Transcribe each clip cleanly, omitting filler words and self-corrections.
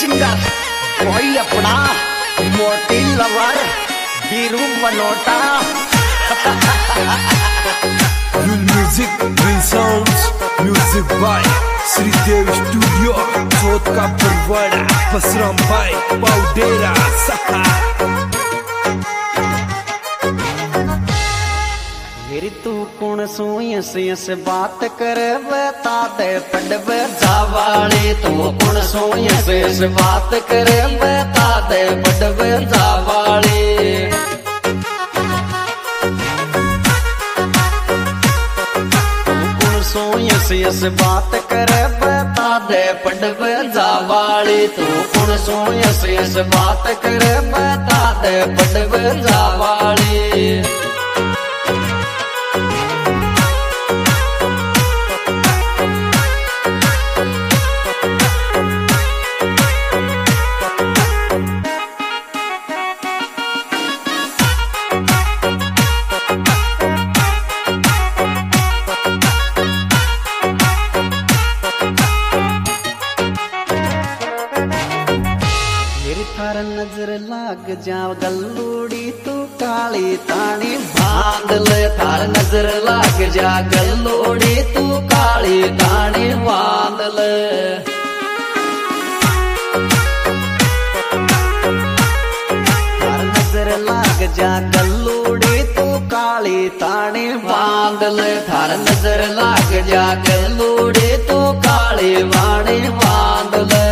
Singer कोई अपना मोटी लवर बीरू बनोटा। Music sounds music by Shridev studio चौथ का परवाड़ा बसराम भाई पाउडेरा सखा। मेरी तू कौन सोई से बात करे बता दे पड़ब जावाली। तू कौन सोई से बात करे बता दे पड़ब जावाली। से बात करे बता दे पड़ब जावाली। तू कौन सोई से बात करे बता दे पड़ब जावाली। थार नजर लाग जा गल्लूड़ी तू काली तानी बांध ले। थार नजर लाग जा गल्लूड़ी तू काली तानी बांध ले। थार नजर लाग जा गल्लूड़ी तू काली तानी बांध ले। थार नजर लाग जा गल्लूड़ी तू काली वाणी बांध ले।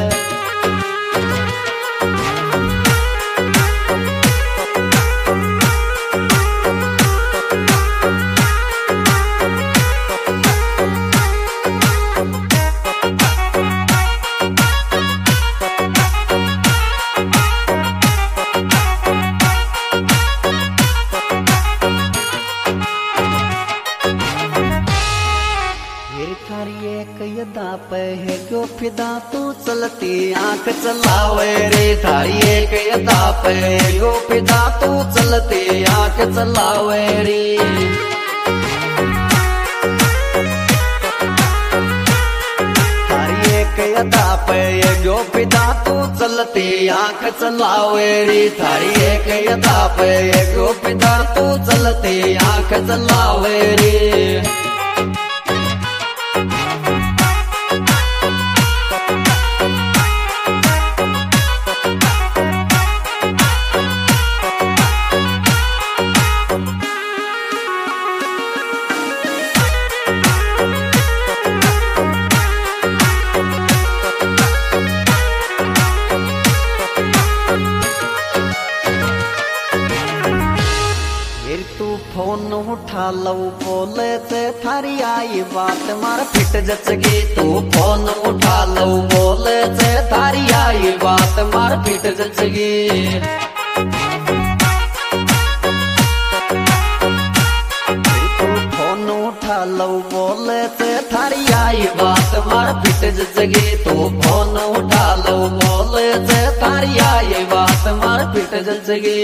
पे है क्यों फिदा तू चलती आंख चलावे रे। थारी एक यदा पे है क्यों फिदा तू चलती आंख चलावे रे। थारी एक यदा पे है क्यों फिदा तू चलती आंख चलावे रे। थारी एक यदा पे है क्यों फिदा तू चलती आंख चलावे रे। तू फोन उठा लो बोले से थारी आई बात मार फिट जचगी। तू फोन उठा लो बोले से थारी आई बात मार फिट जचगी। तू फोन उठा लो बोले से थारी आई बात मार फिट जचगी। तू फोन उठा लो बोले से थारी आई बात मार फिट जचगी।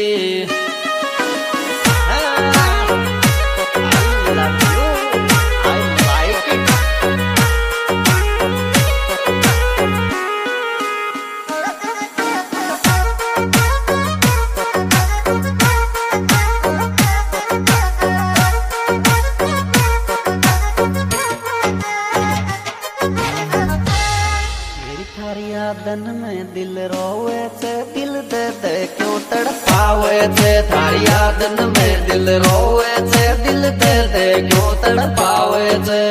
यादन में दिल रोवे से दिल दे दे क्यों तड़पावे से। थारी यादन में दिल रोवे से दिल दे दे क्यों तड़पावे से।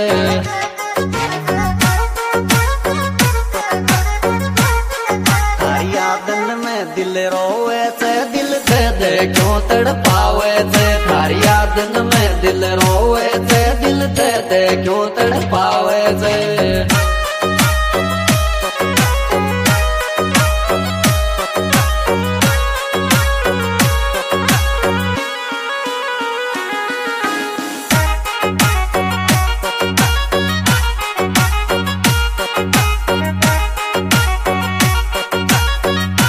थारी यादन में दिल रोवे से दिल दे दे क्यों तड़पावे से। थारी यादन में दिल रोवे से दिल दे दे क्यों तड़पावे से।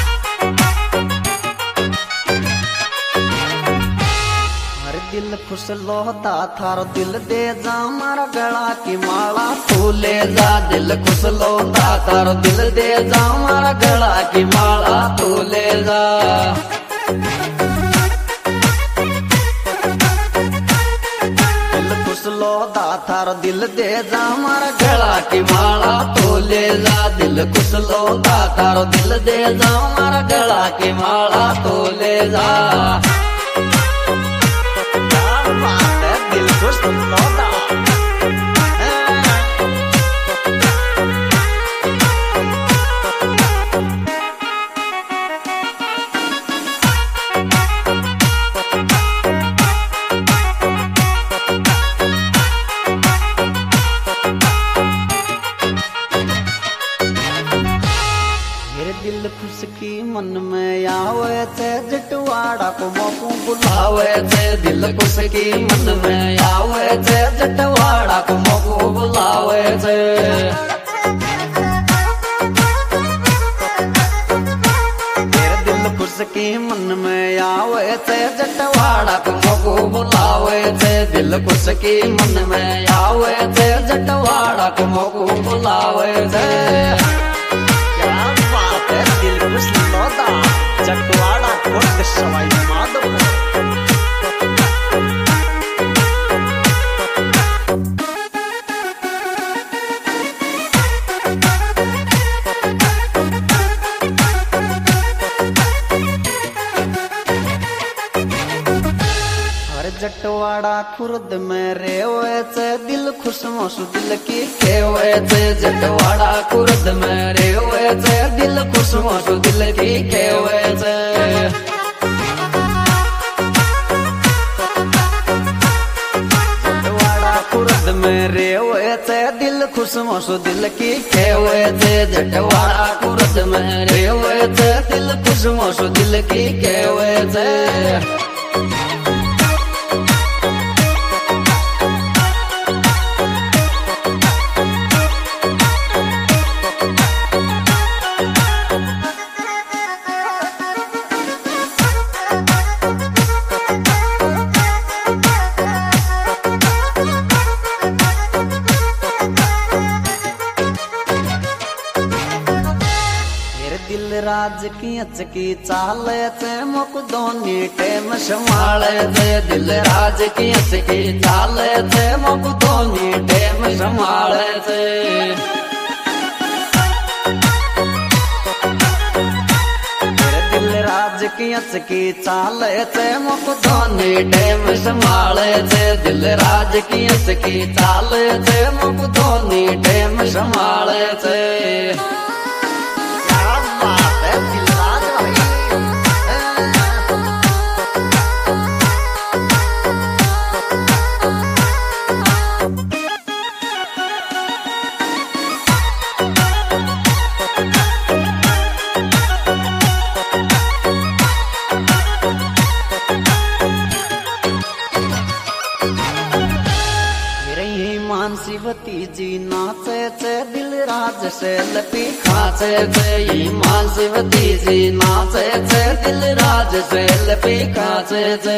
खुश लोता थारो दिल दे जा मारा गला की माला तू ले जा दिल खुश लोता थारो दिल दे जा मारा गला की माला तू ले जा दिल खुश लोता थारो दिल दे जा मारा गला की माला तू ले जा दिल खुश लोता थारो दिल दे जा मारा गला की माला तू ले जा दिल खुश की मन में आवे थे जटवाड़ा को मोकू बुलावे थे दिल खुश की मन में आवे थे जटवाड़ा को मोकू बुलावे थे मेरे दिल खुश की मन में आवे थे जटवाड़ा को मोकू बुलावे थे दिल खुश की मन में आवे थे जटवाड़ा को मोकू बुलावे थे दिल खुश लोता जटवाड़ा खुर्द सवाई माधोपुर जटवाड़ा खुर्द में रेवे थे दिल खुश मोसू दिल की खेवे थे जटवाड़ा खुर्द में रेवे थे दिल खुश मोसू दिल की खेवे थे जटवाड़ा खुर्द में रेवे थे दिल खुश मोसू दिल की खेवे थे जटवाड़ा खुर्द में रेवे थे दिल खुश मोसू दिल की खेवे थे दिल राज की अचकी चाले थे मुक दोनी टेम संभाले थे दिल राज की अचकी चाले थे मुक दोनी टेम संभाले थे दिल राज की अचकी चाले थे मुक दोनी टेम संभाले थे दिल राज की अचकी चाले थे मुक दोनी टेम संभाले थे मानसीवती जी नाचे थे दिल राज से लपी खाचे थे मानसीवती जी नाचे थे दिल राज से लपी खाचे थे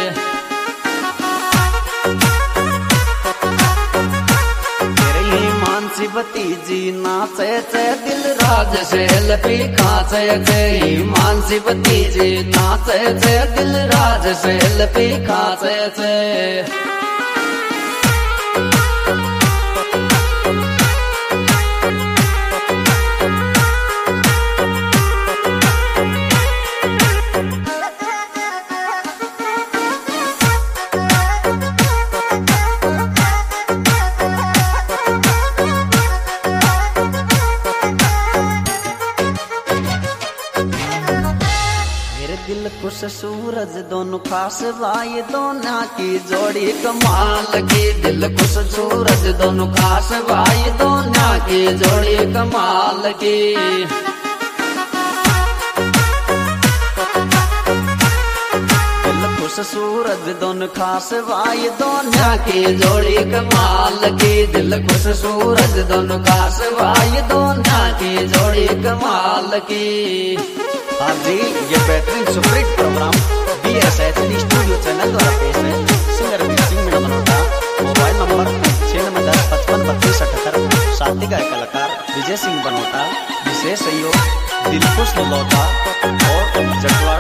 मानसीवती जी नाचे थे दिल राज से लपी खाचे थे मानसीवती जी नाचे थे दिल राज से लपी खाचे थे दिल खुश सूरज दोनों खास भाई दोनों की जोड़ी कमाल की दिल खुश सूरज दोनों खास भाई दोनों की जोड़ी कमाल की दिल खुश सूरज दोनों खास भाई दोनों की जोड़ी कमाल की दिल खुश सूरज दोनों खास भाई दोनों की जोड़ी कमाल की हाँ जी, ये बेहतरीन superhit program BSHD studio channel द्वारा पेश है सिंगर वाद्य गायक कलाकार विजय सिंह बनोटा, विशेष सहयोग दिलखुश ललौटा और जटवा